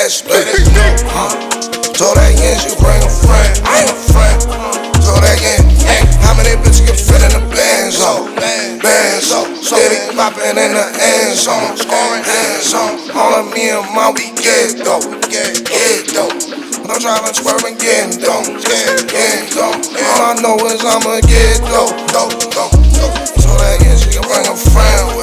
let's split it. Told that yen you bring a friend, Told that yen, how many bitches get fit in the Benzo? Steady poppin' in the end zone, all of me and my we get dope, I'm tryna swerve and get dope, all I know is I'ma get dope. So that yen she can bring a friend.